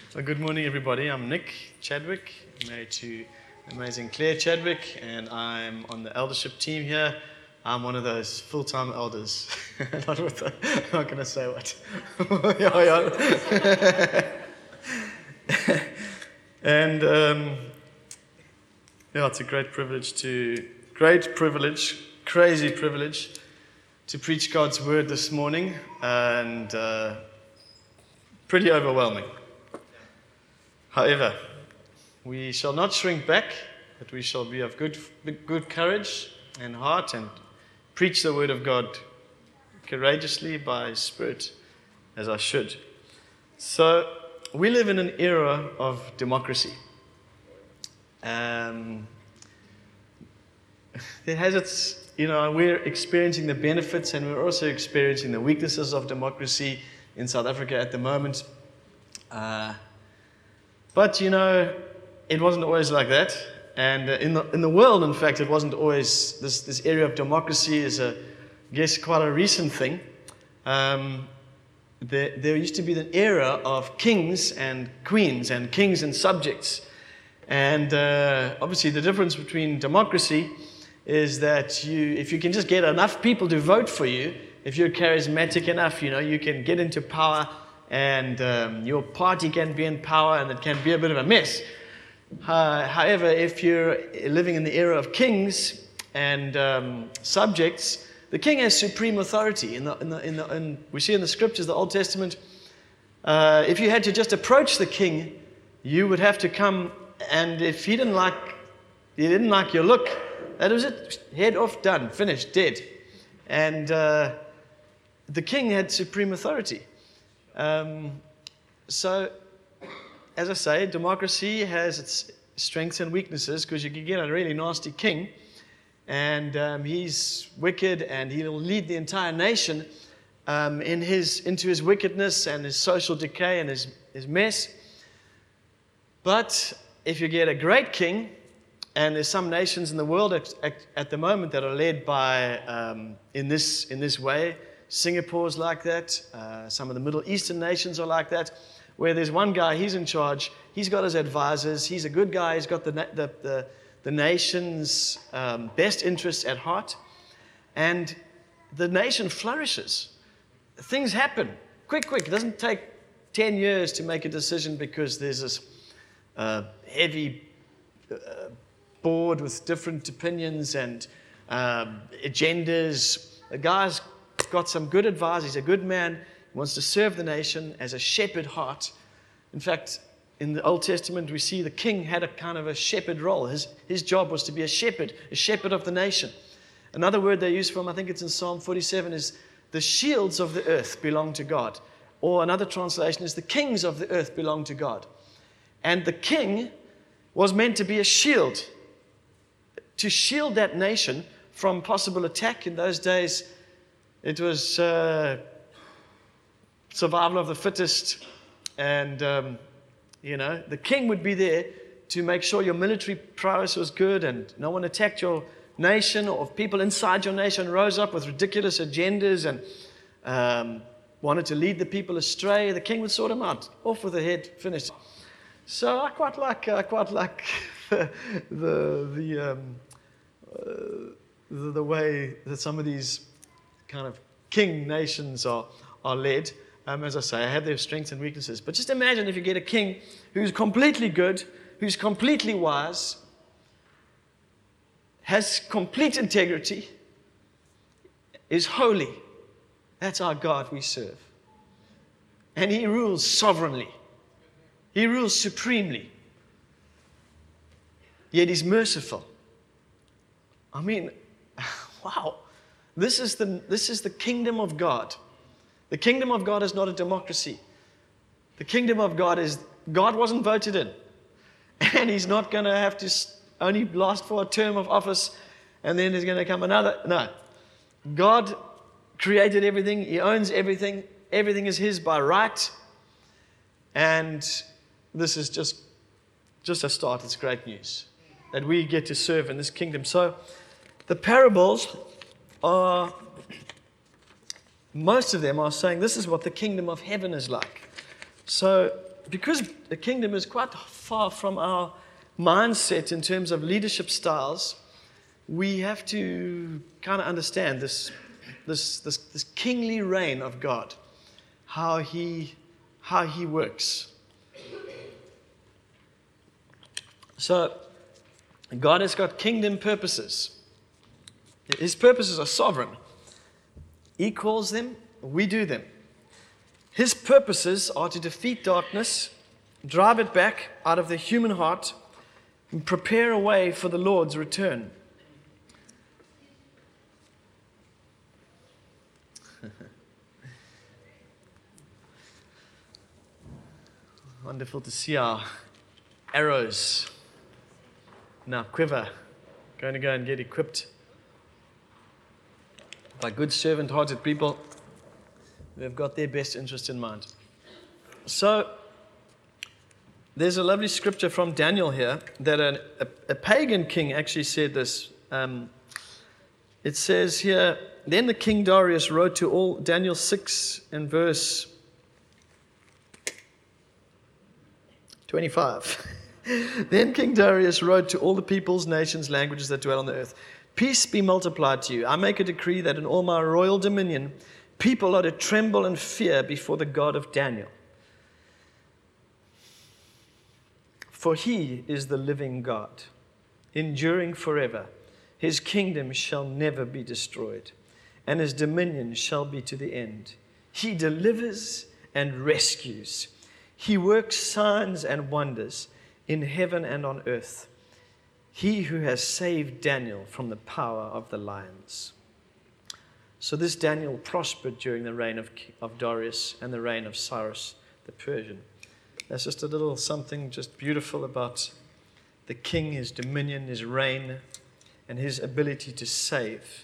Well, good morning, everybody. I'm Nick Chadwick, married to amazing Claire Chadwick, and I'm on the eldership team here. I'm one of those full-time elders. Not going to say what. And it's a crazy privilege to preach God's word this morning, and pretty overwhelming. However, we shall not shrink back, but we shall be of good courage and heart and preach the word of God courageously by Spirit, as I should. So, we live in an era of democracy. It has its, we're experiencing the benefits and we're also experiencing the weaknesses of democracy in South Africa at the moment. But, it wasn't always like that. And in the world, in fact, it wasn't always, this area of democracy is, quite a recent thing. There used to be an era of kings and queens and kings and subjects. And obviously the difference between democracy is that if you can just get enough people to vote for you, if you're charismatic enough, you can get into power and your party can be in power and it can be a bit of a mess. However, if you're living in the era of kings and subjects, the king has supreme authority. We see in the scriptures, the Old Testament, if you had to just approach the king, you would have to come, and if he didn't like your look, that was it. Head off, done, finished, dead. And the king had supreme authority. So, as I say, democracy has its strengths and weaknesses because you can get a really nasty king and he's wicked and he'll lead the entire nation into his wickedness and his social decay and his mess. But if you get a great king, and there's some nations in the world at the moment that are led by, in this way, Singapore's like that, some of the Middle Eastern nations are like that, where there's one guy, he's in charge, he's got his advisors, he's a good guy, he's got the nation's best interests at heart, and the nation flourishes. Things happen quick. It doesn't take 10 years to make a decision because there's this heavy board with different opinions and agendas. The guy's got some good advice, he's a good man, he wants to serve the nation as a shepherd heart. In fact, in the Old Testament, we see the king had a kind of a shepherd role. His job was to be a shepherd of the nation. Another word they use from, I think it's in Psalm 47, is the shields of the earth belong to God. Or another translation is the kings of the earth belong to God. And the king was meant to be a shield, to shield that nation from possible attack. In those days, it was survival of the fittest, and the king would be there to make sure your military prowess was good and no one attacked your nation, or if people inside your nation rose up with ridiculous agendas and wanted to lead the people astray, the king would sort them out. Off with the head, finished. So I quite like the way that some of these kind of king nations are led. As I say, I have their strengths and weaknesses. But just imagine if you get a king who's completely good, who's completely wise, has complete integrity, is holy. That's our God we serve. And he rules sovereignly. He rules supremely. Yet he's merciful. I mean, wow. This is the kingdom of God. The kingdom of God is not a democracy. The kingdom of God is, God wasn't voted in. And he's not going to have to only last for a term of office and then there's going to come another. No. God created everything. He owns everything. Everything is his by right. And this is just a start. It's great news that we get to serve in this kingdom. So the parables are, most of them are saying this is what the kingdom of heaven is like. So because the kingdom is quite far from our mindset in terms of leadership styles, we have to kind of understand this kingly reign of God, how he works. So, God has got kingdom purposes. His purposes are sovereign. He calls them, we do them. His purposes are to defeat darkness, drive it back out of the human heart, and prepare a way for the Lord's return. Wonderful to see our arrows in our quiver going to go and get equipped by good servant-hearted people who have got their best interest in mind. So, there's a lovely scripture from Daniel here that a pagan king actually said this. It says here, then the king Darius wrote to all, Daniel 6 and verse 25. Then King Darius wrote to all the peoples, nations, languages that dwell on the earth, peace be multiplied to you. I make a decree that in all my royal dominion, people are to tremble and fear before the God of Daniel. For he is the living God, enduring forever. His kingdom shall never be destroyed, and his dominion shall be to the end. He delivers and rescues. He works signs and wonders in heaven and on earth. He who has saved Daniel from the power of the lions. So this Daniel prospered during the reign of Darius and the reign of Cyrus the Persian. That's just a little something just beautiful about the king, his dominion, his reign, and his ability to save.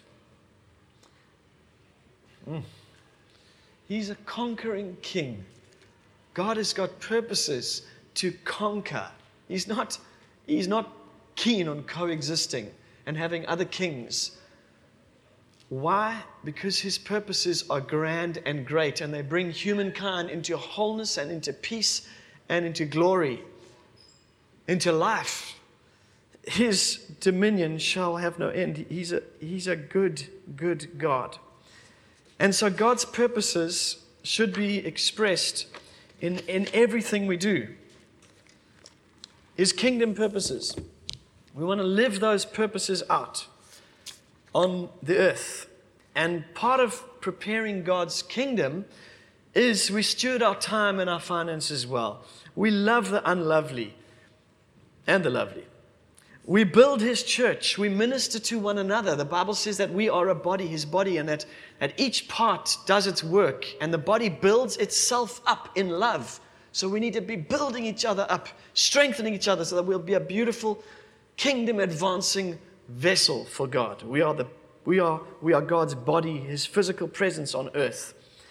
He's a conquering king. God has got purposes to conquer. He's not keen on coexisting and having other kings. Why? Because his purposes are grand and great, and they bring humankind into wholeness and into peace and into glory, into life. His dominion shall have no end. He's a good God. And so God's purposes should be expressed in everything we do. His kingdom purposes. We want to live those purposes out on the earth. And part of preparing God's kingdom is we steward our time and our finances well. We love the unlovely and the lovely. We build his church. We minister to one another. The Bible says that we are a body, his body, and that each part does its work, and the body builds itself up in love. So we need to be building each other up, strengthening each other so that we'll be a beautiful kingdom advancing vessel for God. We are God's body, his physical presence on earth.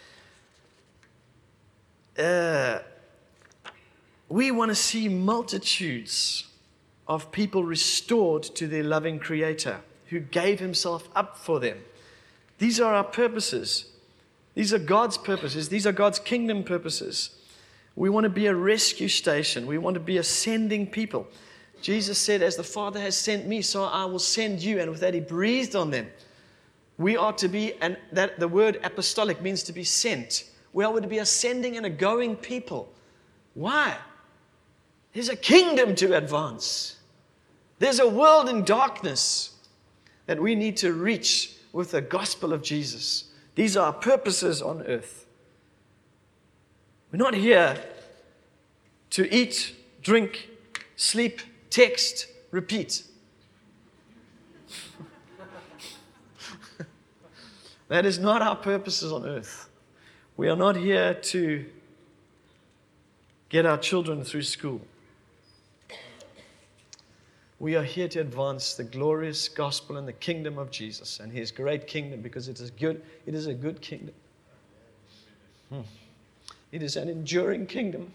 We want to see multitudes of people restored to their loving Creator who gave himself up for them. These are our purposes. These are God's purposes. These are God's kingdom purposes. We want to be a rescue station. We want to be a sending people. Jesus said, as the Father has sent me, so I will send you. And with that, he breathed on them. We are to be, and that the word apostolic means to be sent. We are to be a sending and a going people. Why? There's a kingdom to advance. There's a world in darkness that we need to reach with the gospel of Jesus. These are our purposes on earth. We're not here to eat, drink, sleep, text, repeat. That is not our purposes on earth. We are not here to get our children through school. We are here to advance the glorious gospel and the kingdom of Jesus and his great kingdom, because it is a good kingdom. It is an enduring kingdom.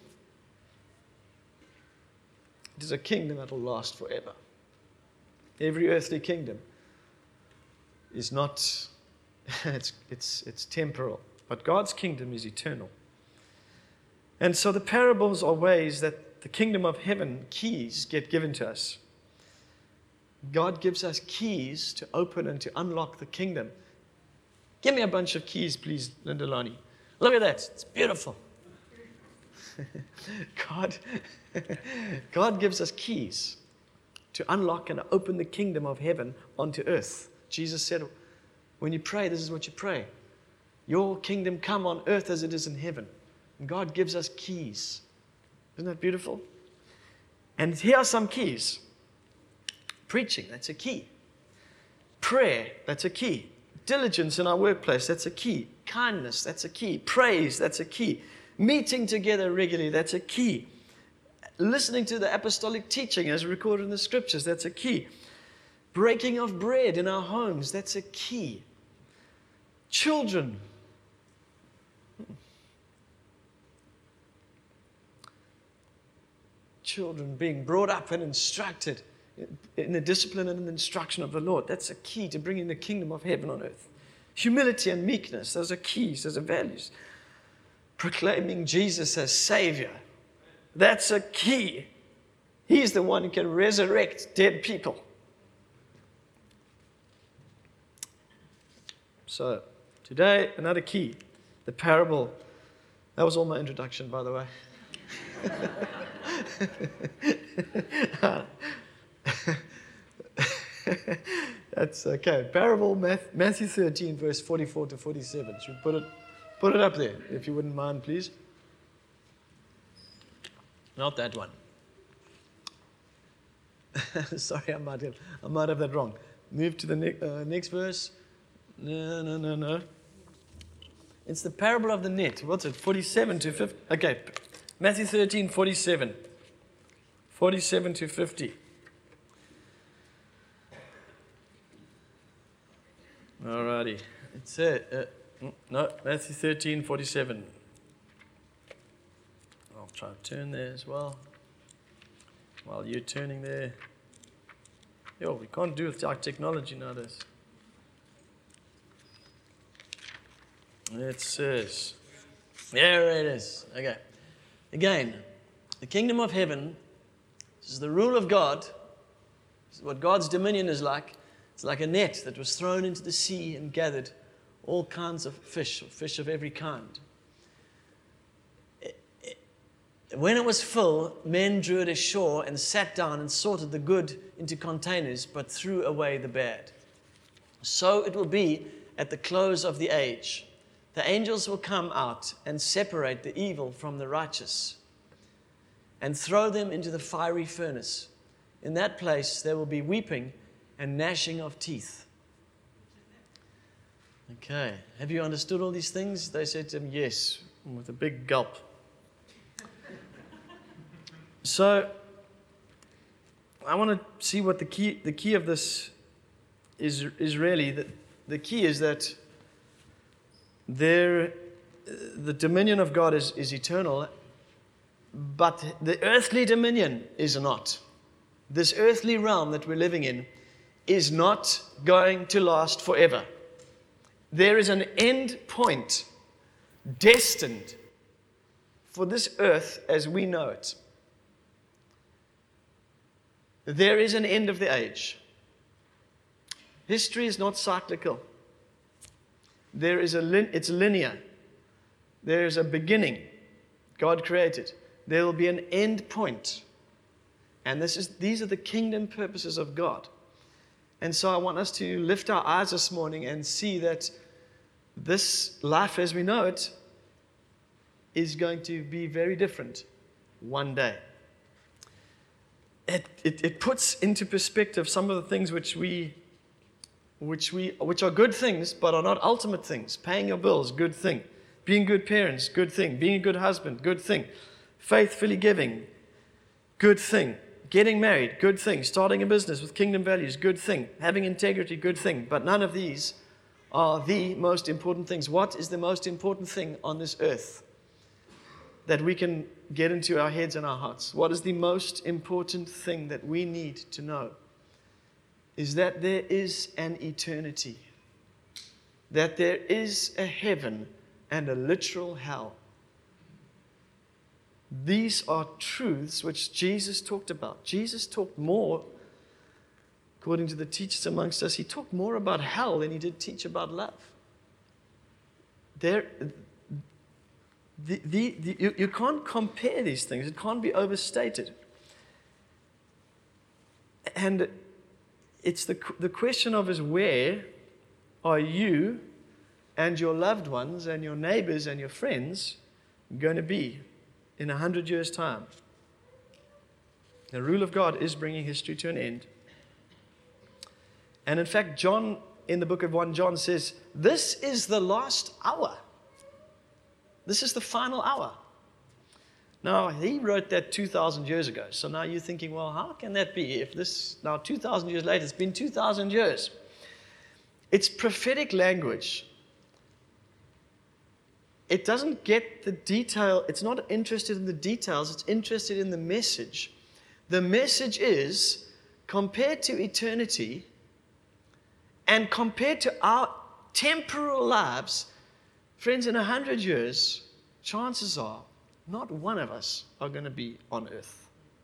It is a kingdom that will last forever. Every earthly kingdom is not, it's temporal, but God's kingdom is eternal. And so the parables are ways that the kingdom of heaven keys get given to us. God gives us keys to open and to unlock the kingdom. Give me a bunch of keys, please, Linda Lonnie. Look at that. It's beautiful. God gives us keys to unlock and open the kingdom of heaven onto earth. Jesus said, when you pray, this is what you pray. Your kingdom come on earth as it is in heaven. And God gives us keys. Isn't that beautiful? And here are some keys. Preaching, that's a key. Prayer, that's a key. Diligence in our workplace, that's a key. Kindness, that's a key. Praise, that's a key. Meeting together regularly, that's a key. Listening to the apostolic teaching as recorded in the scriptures, that's a key. Breaking of bread in our homes, that's a key. Children. Children being brought up and instructed in the discipline and the instruction of the Lord. That's a key to bringing the kingdom of heaven on earth. Humility and meekness, those are keys, those are values. Proclaiming Jesus as Savior, that's a key. He's the one who can resurrect dead people. So, today, another key, the parable. That was all my introduction, by the way. That's okay. Parable, Matthew 13, verse 44 to 47. Should we put it up there, if you wouldn't mind, please? Not that one. Sorry, I might have that wrong. Move to the next verse. No. It's the parable of the net. What's it? 47 to 50. Okay. Matthew 13, 47. 47 to 50. Alrighty. It's Matthew 13, 47. I'll try to turn there as well. While you're turning there. Yo, we can't do it with our technology nowadays. It says, there it is. Okay. Again, the kingdom of heaven, this is the rule of God. This is what God's dominion is like. It's like a net that was thrown into the sea and gathered all kinds of fish of every kind. When it was full, men drew it ashore and sat down and sorted the good into containers, but threw away the bad. So it will be at the close of the age. The angels will come out and separate the evil from the righteous and throw them into the fiery furnace. In that place there will be weeping and gnashing of teeth. Okay, have you understood all these things? They said to him, yes, with a big gulp. So, I want to see what the key of this is really. The key is that the dominion of God is eternal, but the earthly dominion is not. This earthly realm that we're living in is not going to last forever. There is an end point destined for this earth as we know it. There is an end of the age. History is not cyclical. It's linear. There is a beginning. God created. There will be an end point. And these are the kingdom purposes of God. And so I want us to lift our eyes this morning and see that this life as we know it is going to be very different one day. It puts into perspective some of the things which are good things, but are not ultimate things. Paying your bills, good thing. Being good parents, good thing. Being a good husband, good thing. Faithfully giving, good thing. Getting married, good thing. Starting a business with kingdom values, good thing. Having integrity, good thing. But none of these are the most important things. What is the most important thing on this earth that we can get into our heads and our hearts? What is the most important thing that we need to know? Is that there is an eternity. That there is a heaven and a literal hell. These are truths which Jesus talked about. Jesus talked more, according to the teachers amongst us, he talked more about hell than he did teach about love. You can't compare these things. It can't be overstated. And it's the question of is where are you and your loved ones and your neighbors and your friends going to be in 100 years' time? The rule of God is bringing history to an end. And in fact, John, in the book of 1 John, says, this is the last hour. This is the final hour. Now, he wrote that 2,000 years ago. So now you're thinking, well, how can that be? If this, now 2,000 years later, it's been 2,000 years. It's prophetic language. It doesn't get the detail. It's not interested in the details. It's interested in the message. The message is, compared to eternity and compared to our temporal lives, friends, in 100 years, chances are not one of us are going to be on earth.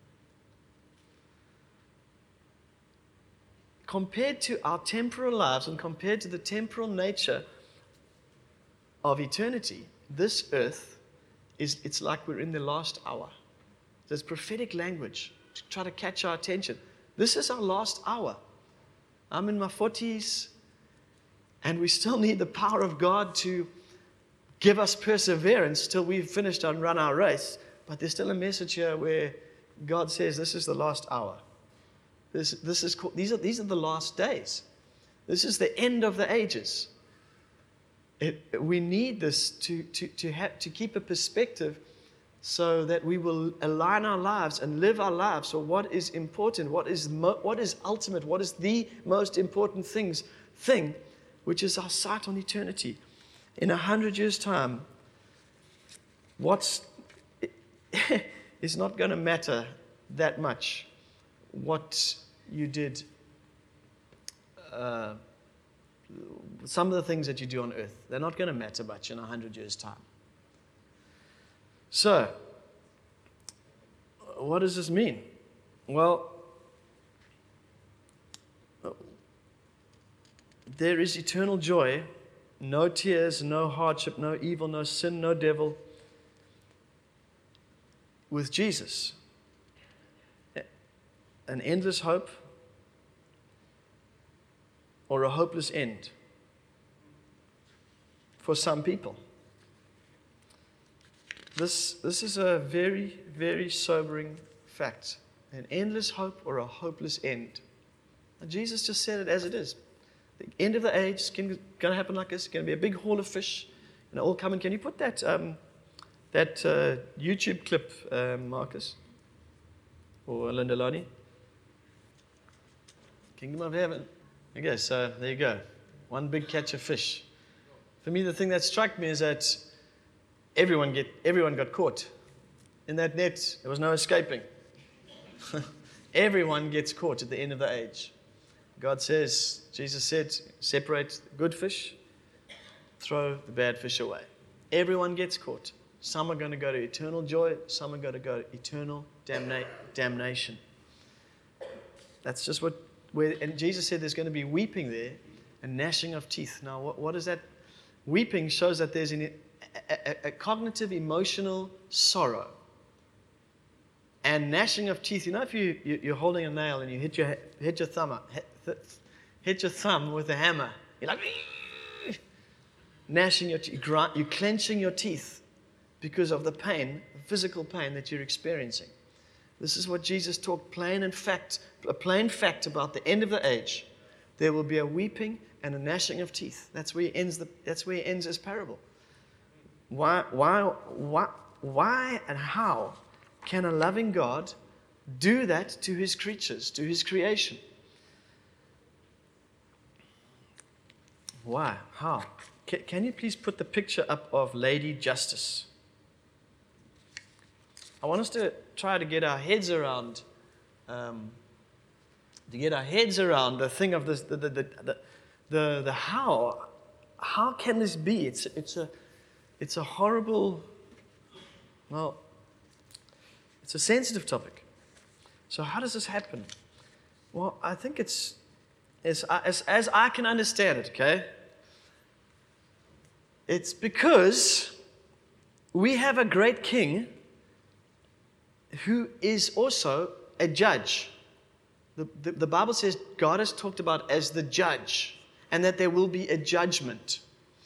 Compared to our temporal lives and compared to the temporal nature of eternity, this earth it's like we're in the last hour. There's prophetic language to try to catch our attention. This is our last hour. I'm in my 40s, and we still need the power of God to give us perseverance till we've finished and run our race. But there's still a message here where God says this is the last hour. These are the last days. This is the end of the ages. We need this to keep a perspective so that we will align our lives and live our lives for what is important, what is ultimate, what is the most important thing, which is our sight on eternity. In 100 years' time, it's not going to matter that much what you did, some of the things that you do on earth, they're not going to matter much in 100 years' time. So, what does this mean? Well, there is eternal joy, no tears, no hardship, no evil, no sin, no devil, with Jesus. An endless hope or a hopeless end for some people. This is a very, very sobering fact. An endless hope or a hopeless end. And Jesus just said it as it is. The end of the age is going to happen like this. It's going to be a big haul of fish, and all coming. Can you put that YouTube clip, Marcus or Linda Lonnie? Kingdom of Heaven. Okay, so there you go. One big catch of fish. For me, the thing that struck me is that everyone got caught. In that net, there was no escaping. Everyone gets caught at the end of the age. Jesus said, separate the good fish, throw the bad fish away. Everyone gets caught. Some are going to go to eternal joy, some are going to go to eternal damnation. That's just and Jesus said there's going to be weeping there and gnashing of teeth. Now, what is that? Weeping shows that there's a cognitive, emotional sorrow. And gnashing of teeth. You know, if you're holding a nail and you hit your thumb with a hammer, you're like gnashing your teeth. You're clenching your teeth because of the pain, the physical pain that you're experiencing. This is what Jesus talked plain fact about the end of the age. There will be a weeping and a gnashing of teeth. That's where he ends his parable. Why and how can a loving God do that to his creatures, to his creation? Why? How? Can you please put the picture up of Lady Justice? I want us to try to get our heads around, the thing of this, the how. How can this be? It's a horrible. Well, It's a sensitive topic. So how does this happen? Well, I think it's, as I can understand it, okay? It's because we have a great king who is also a judge. The Bible says God is talked about as the judge, and that there will be a judgment.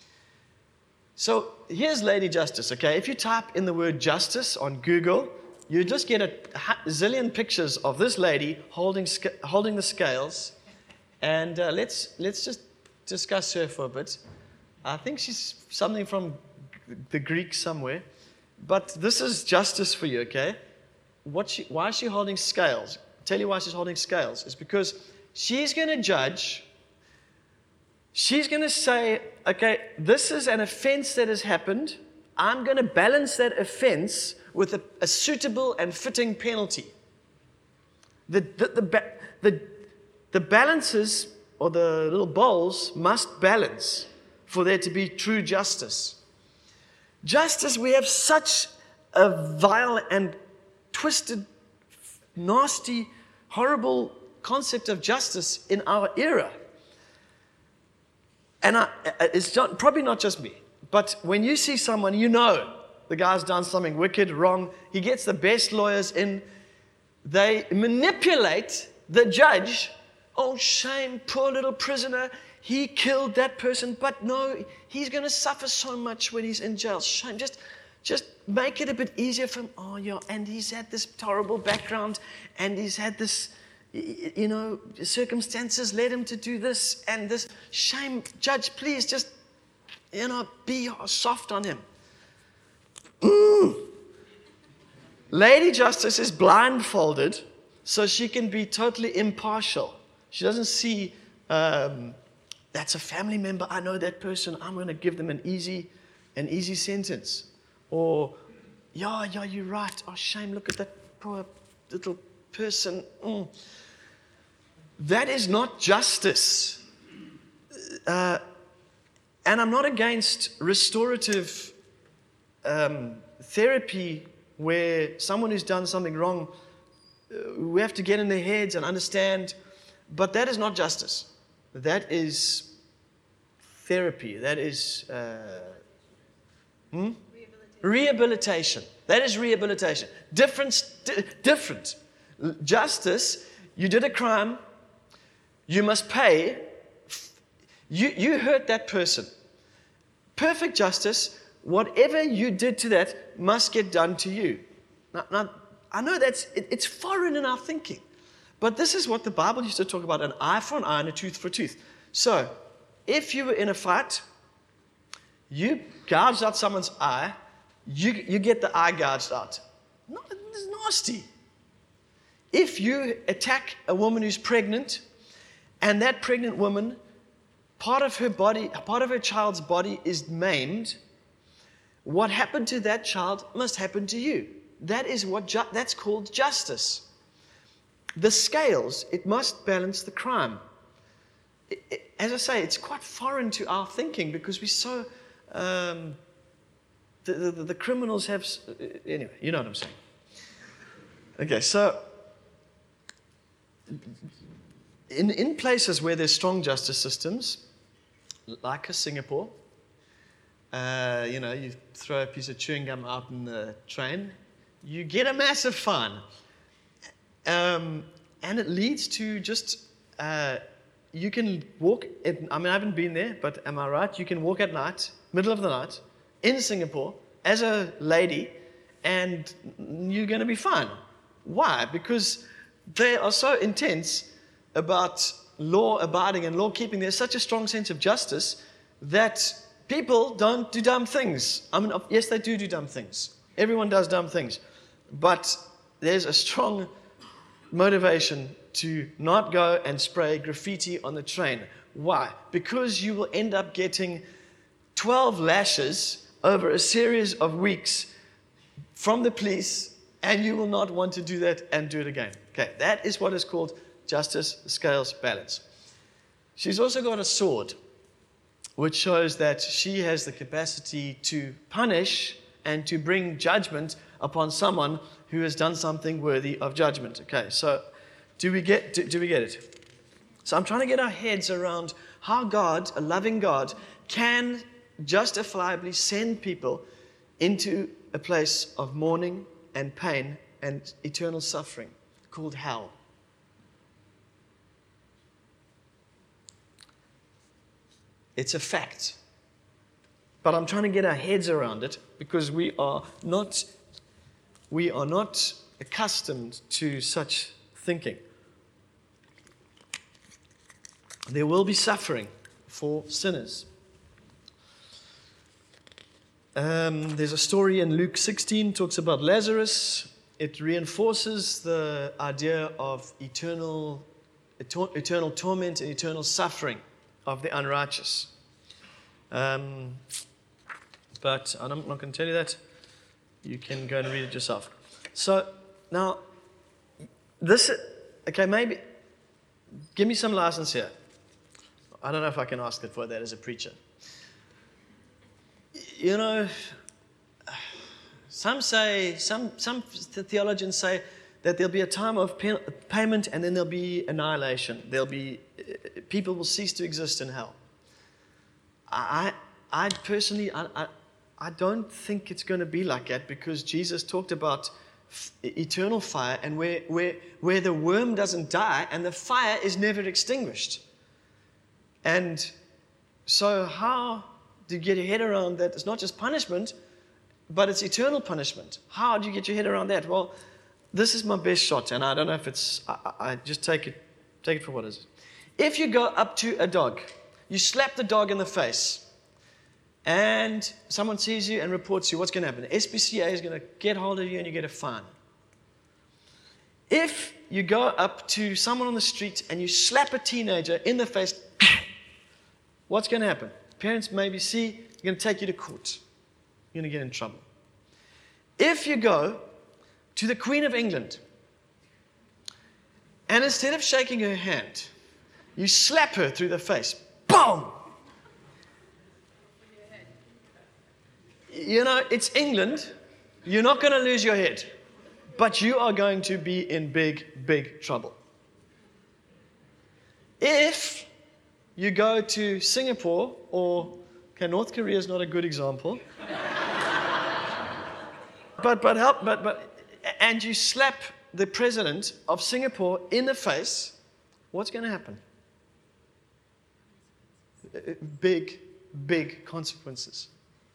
So here's Lady Justice, okay? If you type in the word justice on Google, you just get a zillion pictures of this lady holding the scales. And let's just discuss her for a bit. I think she's something from the Greek somewhere. But this is justice for you, okay? Why is she holding scales? I'll tell you why she's holding scales. It's because she's going to judge. She's going to say, okay, this is an offense that has happened. I'm going to balance that offense with a suitable and fitting penalty. The balances, or the little bowls, must balance for there to be true justice. Justice, we have such a vile and twisted, nasty, horrible concept of justice in our era. And it's probably not just me, but when you see someone, you know the guy's done something wicked, wrong, he gets the best lawyers in, they manipulate the judge. Oh, shame, poor little prisoner, he killed that person, but no, he's going to suffer so much when he's in jail. Shame, just make it a bit easier for him. Oh, yeah, and he's had this horrible background, and he's had this, circumstances led him to do this and this. Shame, judge, please just, be soft on him. Lady Justice is blindfolded so she can be totally impartial. She doesn't see, that's a family member, I know that person, I'm going to give them an easy sentence. Or, yeah, you're right. Oh, shame, look at that poor little person. That is not justice. And I'm not against restorative therapy where someone who's done something wrong, we have to get in their heads and understand, but that is not justice. That is therapy. That is rehabilitation. That is rehabilitation. Different. Justice, you did a crime, you must pay. You hurt that person. Perfect justice, whatever you did to that must get done to you. Now I know it's foreign in our thinking, but this is what the Bible used to talk about: an eye for an eye and a tooth for a tooth. So, if you were in a fight, you gouged out someone's eye, you get the eye gouged out. No, it's nasty. If you attack a woman who's pregnant, and that pregnant woman, part of her child's body is maimed, what happened to that child must happen to you. That is that's called justice. The scales, it must balance the crime. As I say, it's quite foreign to our thinking because we're so, the criminals have, anyway, you know what I'm saying. Okay, so in places where there's strong justice systems, like Singapore, you throw a piece of chewing gum out in the train, you get a massive fine. And it leads to just, you can walk, I haven't been there, but am I right? You can walk at night, middle of the night, in Singapore, as a lady, and you're going to be fine. Why? Because they are so intense about law abiding and law keeping. There's such a strong sense of justice that people don't do dumb things. Yes, they do dumb things. Everyone does dumb things. But there's a strong motivation to not go and spray graffiti on the train. Why? Because you will end up getting 12 lashes over a series of weeks from the police, and you will not want to do that and do it again. Okay, that is what is called justice, scales, balance. She's also got a sword, which shows that she has the capacity to punish and to bring judgment upon someone who has done something worthy of judgment. Okay, so do we get it? So I'm trying to get our heads around how God, a loving God, can justifiably send people into a place of mourning and pain and eternal suffering called hell. It's a fact. But I'm trying to get our heads around it because we are not accustomed to such thinking. There will be suffering for sinners. There's a story in Luke 16 talks about Lazarus. It reinforces the idea of eternal torment and eternal suffering of the unrighteous. But I'm not going to tell you that. You can go and read it yourself. So now, maybe give me some license here. I don't know if I can ask it for that as a preacher. You know, some theologians say that there'll be a time of payment and then there'll be annihilation. People will cease to exist in hell. I personally don't think it's going to be like that because Jesus talked about eternal fire and where the worm doesn't die and the fire is never extinguished. And so how do you get your head around that? It's not just punishment, but it's eternal punishment. How do you get your head around that? Well, this is my best shot, and I don't know if it's, I just take it for what it is. If you go up to a dog, you slap the dog in the face, and someone sees you and reports you, what's going to happen? The SPCA is going to get hold of you and you get a fine. If you go up to someone on the street and you slap a teenager in the face, what's going to happen? Parents maybe see, they're going to take you to court. You're going to get in trouble. If you go to the Queen of England and instead of shaking her hand, you slap her through the face, boom! You know, it's England. You're not going to lose your head, but you are going to be in big, big trouble. If you go to Singapore North Korea is not a good example, and you slap the president of Singapore in the face, what's going to happen? Big, big consequences.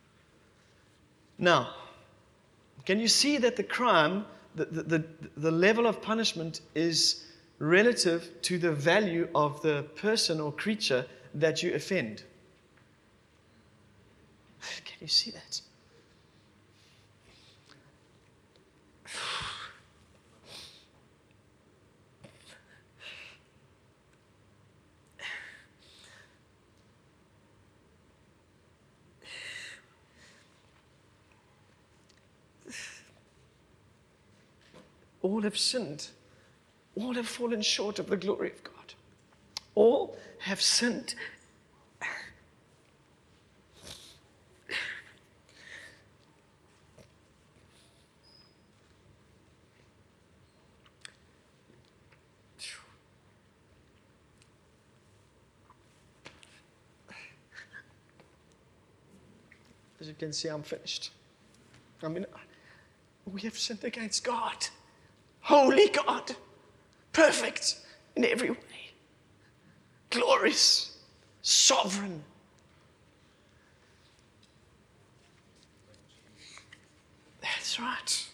Now, can you see that the crime, the level of punishment is relative to the value of the person or creature that you offend? Can you see that? All have sinned. All have fallen short of the glory of God. All have sinned. As you can see, I'm finished. We have sinned against God. Holy God, perfect in every way, glorious, sovereign. That's right.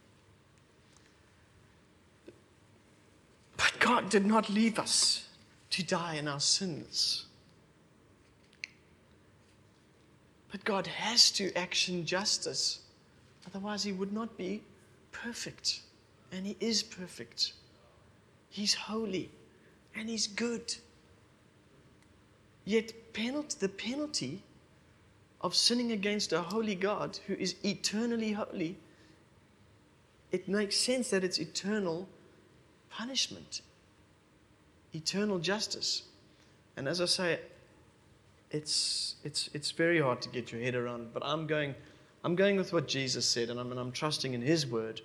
But God did not leave us to die in our sins. But God has to action justice. Otherwise, he would not be perfect. And he is perfect. He's holy. And he's good. Yet the penalty of sinning against a holy God who is eternally holy, it makes sense that it's eternal punishment. Eternal justice. And as I say, it's very hard to get your head around. But I'm going I'm going with what Jesus said, and I'm trusting in His word.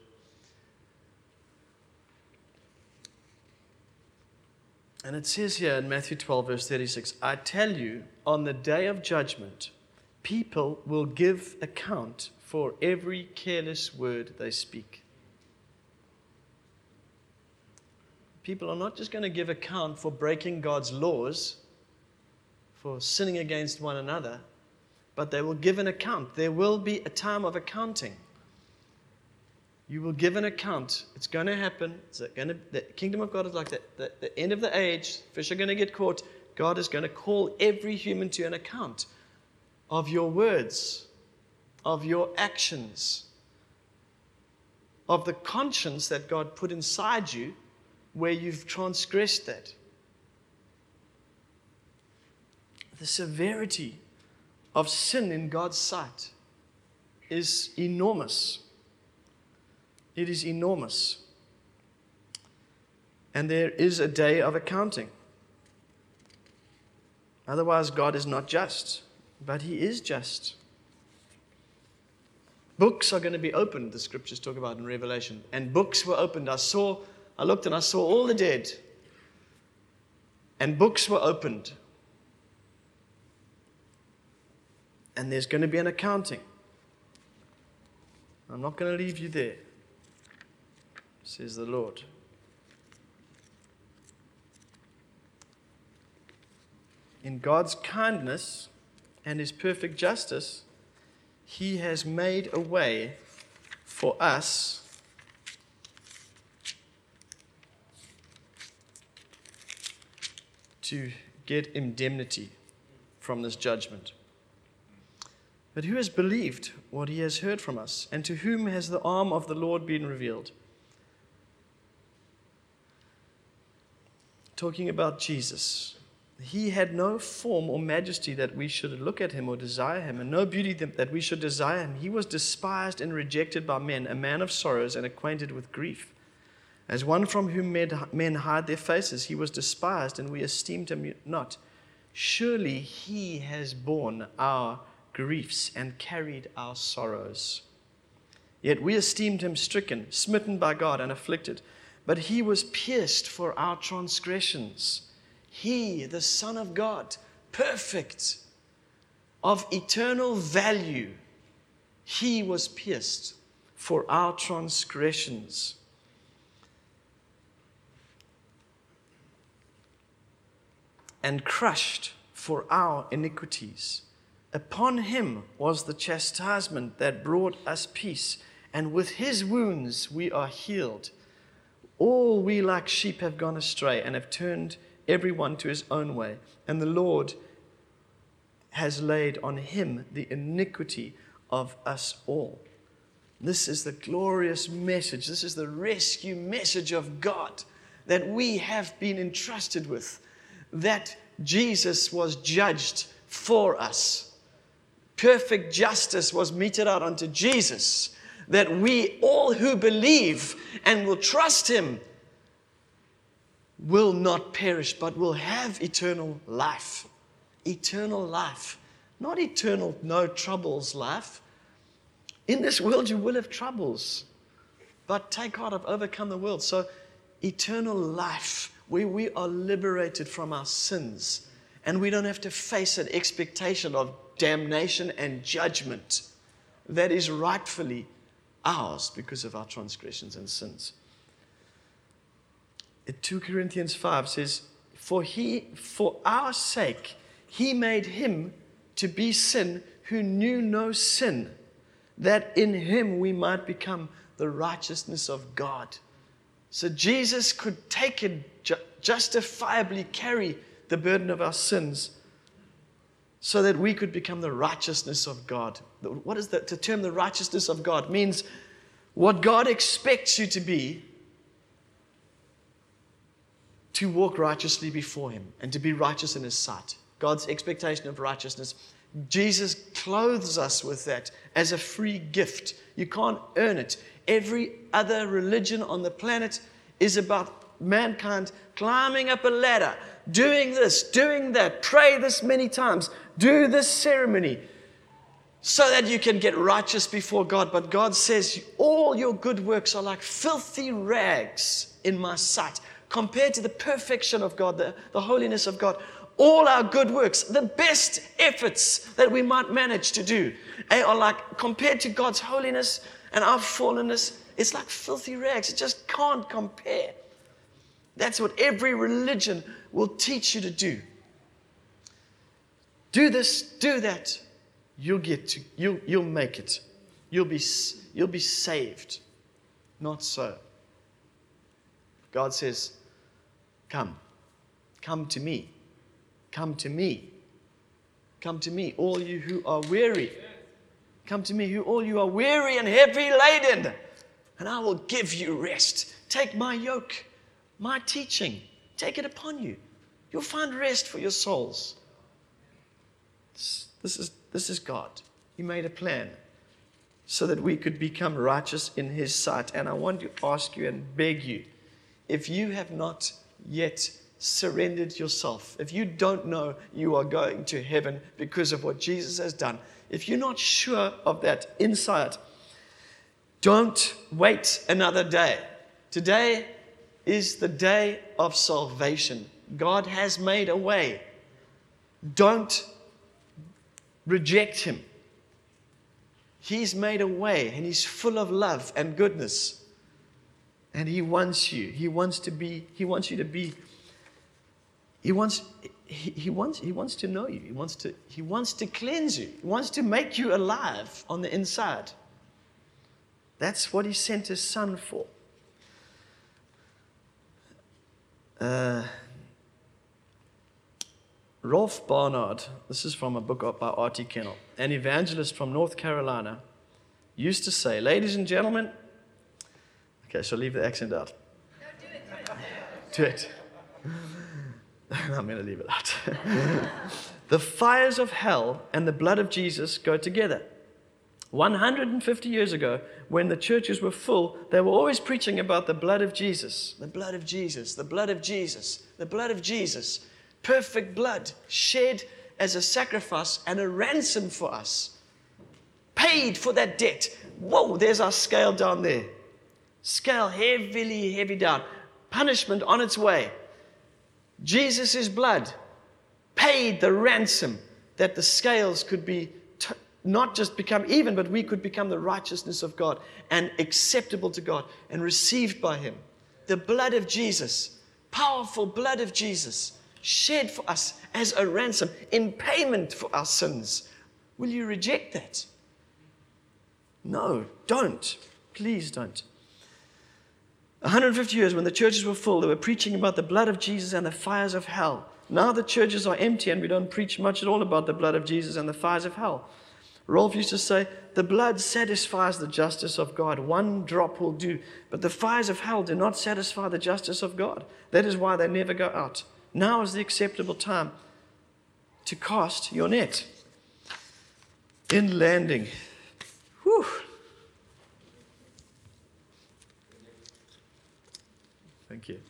And it says here in Matthew 12, verse 36, I tell you, on the day of judgment, people will give account for every careless word they speak. People are not just going to give account for breaking God's laws, for sinning against one another, but they will give an account. There will be a time of accounting. You will give an account. It's going to happen. The kingdom of God is like that. The end of the age, fish are going to get caught. God is going to call every human to an account of your words, of your actions, of the conscience that God put inside you where you've transgressed that. The severity of sin in God's sight is enormous. It is enormous. And there is a day of accounting. Otherwise, God is not just, but He is just. Books are going to be opened, the scriptures talk about in Revelation. And books were opened. I looked and I saw all the dead. And books were opened. And there's going to be an accounting. I'm not going to leave you there, says the Lord. In God's kindness and His perfect justice, He has made a way for us to get indemnity from this judgment. But who has believed what he has heard from us? And to whom has the arm of the Lord been revealed? Talking about Jesus. He had no form or majesty that we should look at Him or desire Him, and no beauty that we should desire Him. He was despised and rejected by men, a man of sorrows and acquainted with grief. As one from whom men hide their faces, He was despised, and we esteemed Him not. Surely He has borne our griefs and carried our sorrows. Yet we esteemed Him stricken, smitten by God, and afflicted. But He was pierced for our transgressions. He, the Son of God, perfect, of eternal value, He was pierced for our transgressions. And crushed for our iniquities. Upon Him was the chastisement that brought us peace, and with His wounds we are healed. All we like sheep have gone astray, and have turned everyone to his own way, and the Lord has laid on Him the iniquity of us all. This is the glorious message. This is the rescue message of God that we have been entrusted with, that Jesus was judged for us. Perfect justice was meted out unto Jesus, that we all who believe and will trust Him will not perish, but will have eternal life. Eternal life. Not eternal, no troubles life. In this world you will have troubles, but take heart, I've overcome the world. So eternal life, where we are liberated from our sins, and we don't have to face an expectation of damnation and judgment that is rightfully ours because of our transgressions and sins. 2 Corinthians 5 says, For our sake, He made Him to be sin who knew no sin, that in Him we might become the righteousness of God. So Jesus could take and justifiably carry the burden of our sins so that we could become the righteousness of God. What is that? The term the righteousness of God means what God expects you to be, to walk righteously before Him and to be righteous in His sight. God's expectation of righteousness. Jesus clothes us with that as a free gift. You can't earn it. Every other religion on the planet is about mankind climbing up a ladder, doing this, doing that, pray this many times, do this ceremony, so that you can get righteous before God. But God says, all your good works are like filthy rags in my sight compared to the perfection of God, the holiness of God. All our good works, the best efforts that we might manage to do, are like, compared to God's holiness and our fallenness, it's like filthy rags. It just can't compare. That's what every religion will teach you to do. Do this, do that. You'll make it. You'll be saved. Not so. God says, come to me. Come to me. Come to me, all you who are weary. Come to me, all you are weary and heavy laden, and I will give you rest. Take my yoke, my teaching. Take it upon you. You'll find rest for your souls. This is God. He made a plan so that we could become righteous in His sight. And I want to ask you and beg you, if you have not yet surrendered yourself, if you don't know you are going to heaven because of what Jesus has done, if you're not sure of that inside, don't wait another day. Today is the day of salvation. God has made a way. Don't reject Him. He's made a way, and He's full of love and goodness. And He wants you. He wants you to be. He wants to know you. He wants to cleanse you. He wants to make you alive on the inside. That's what He sent His Son for. Rolf Barnard, this is from a book by R.T. Kendall, an evangelist from North Carolina, used to say, ladies and gentlemen, okay, so leave the accent out. No, do it. Do it. I'm going to leave it out. The fires of hell and the blood of Jesus go together. 150 years ago, when the churches were full, they were always preaching about the blood of Jesus. The blood of Jesus, the blood of Jesus, the blood of Jesus. Perfect blood shed as a sacrifice and a ransom for us. Paid for that debt. Whoa, there's our scale down there. Scale heavy down. Punishment on its way. Jesus' blood paid the ransom that the scales could be not just become even, but we could become the righteousness of God and acceptable to God and received by Him. The blood of Jesus, powerful blood of Jesus, shed for us as a ransom in payment for our sins. Will you reject that? No, don't. Please don't. 150 years when the churches were full, they were preaching about the blood of Jesus and the fires of hell. Now the churches are empty and we don't preach much at all about the blood of Jesus and the fires of hell. Rolf used to say, the blood satisfies the justice of God. One drop will do. But the fires of hell do not satisfy the justice of God. That is why they never go out. Now is the acceptable time to cast your net. In landing. Whew. Thank you.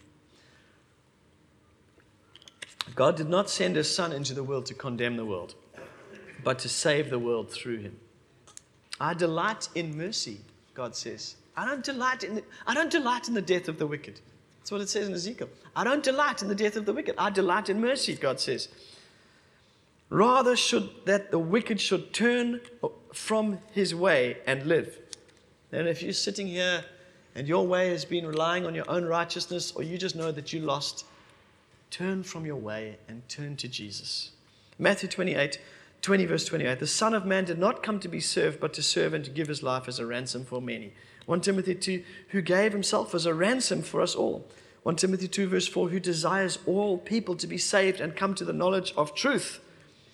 God did not send His Son into the world to condemn the world, but to save the world through Him. I delight in mercy, God says. I don't delight in the death of the wicked. That's what it says in Ezekiel. I don't delight in the death of the wicked. I delight in mercy, God says. Rather that the wicked should turn from his way and live. And if you're sitting here and your way has been relying on your own righteousness, or you just know that you lost, turn from your way and turn to Jesus. Matthew 20 verse 28, the Son of Man did not come to be served, but to serve and to give His life as a ransom for many. 1 Timothy 2, who gave Himself as a ransom for us all. 1 Timothy 2 verse 4, who desires all people to be saved and come to the knowledge of truth.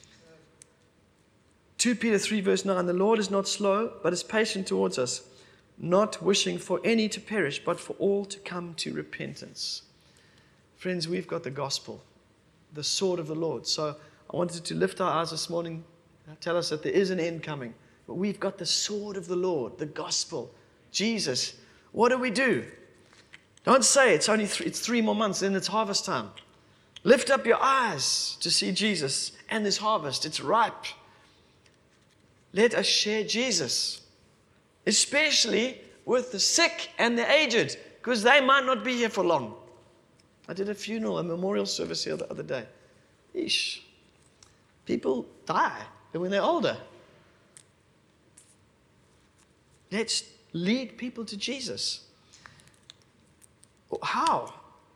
2 Peter 3 verse 9, the Lord is not slow, but is patient towards us, not wishing for any to perish, but for all to come to repentance. Friends, we've got the gospel, the sword of the Lord. So I wanted to lift our eyes this morning, tell us that there is an end coming. But we've got the sword of the Lord, the gospel, Jesus. What do? Don't say it's 3 more months, then it's harvest time. Lift up your eyes to see Jesus and this harvest. It's ripe. Let us share Jesus, especially with the sick and the aged, because they might not be here for long. I did a memorial service here the other day. Eesh. People die when they're older. Let's lead people to Jesus. How?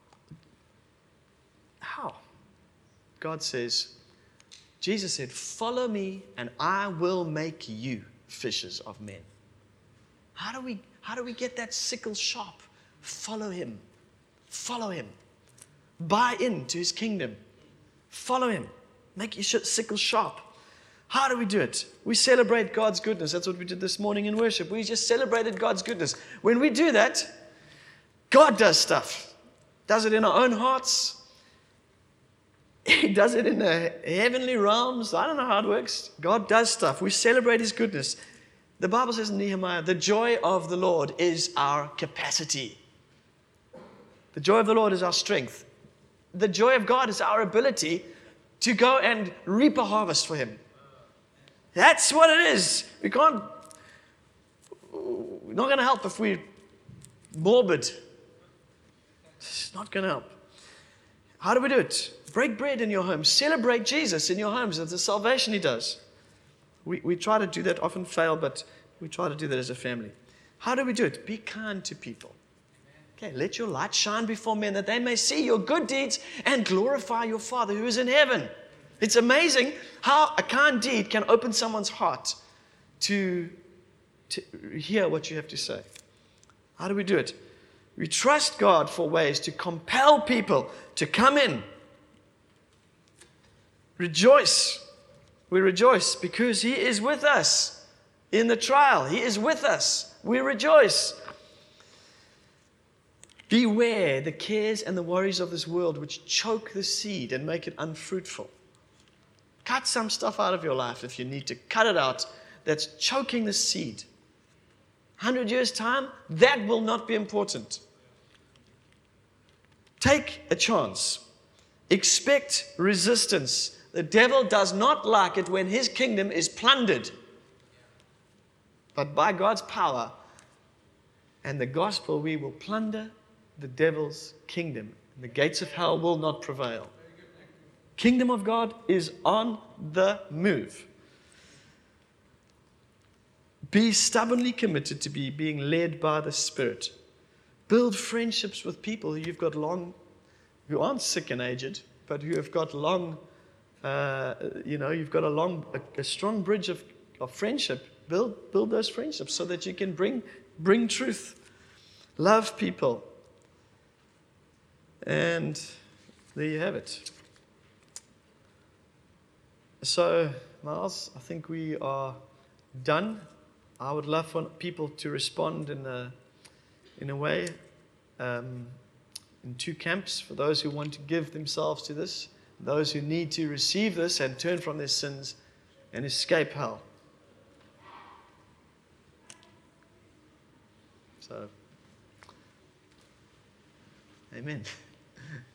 How? God says, Jesus said, follow me and I will make you fishers of men. How do we get that sickle sharp? Follow him. Follow him. Buy into his kingdom. Follow him. Make your sickle sharp. How do we do it? We celebrate God's goodness. That's what we did this morning in worship. We just celebrated God's goodness. When we do that, God does stuff. Does it in our own hearts. He does it in the heavenly realms. I don't know how it works. God does stuff. We celebrate his goodness. The Bible says in Nehemiah, the joy of the Lord is our capacity. The joy of the Lord is our strength. The joy of God is our ability to go and reap a harvest for him. That's what it is. We're not going to help if we're morbid. It's not going to help. How do we do it? Break bread in your home. Celebrate Jesus in your homes. That's the salvation he does. We try to do that, often fail, but we try to do that as a family. How do we do it? Be kind to people. Okay, let your light shine before men that they may see your good deeds and glorify your Father who is in heaven. It's amazing how a kind deed can open someone's heart to hear what you have to say. How do we do it? We trust God for ways to compel people to come in. Rejoice. We rejoice because he is with us in the trial. He is with us. We rejoice. Beware the cares and the worries of this world which choke the seed and make it unfruitful. Cut some stuff out of your life if you need to. Cut it out. That's choking the seed. 100 years' time, that will not be important. Take a chance. Expect resistance. The devil does not like it when his kingdom is plundered. But by God's power and the gospel, we will plunder the devil's kingdom. The gates of hell will not prevail. Kingdom of God is on the move. Be stubbornly committed to being led by the Spirit. Build friendships with people who aren't sick and aged, but who have got you've got a strong bridge of friendship. Build those friendships so that you can bring truth. Love people. And there you have it. So, Miles, I think we are done. I would love for people to respond in a way, in two camps, for those who want to give themselves to this, those who need to receive this and turn from their sins and escape hell. So, amen.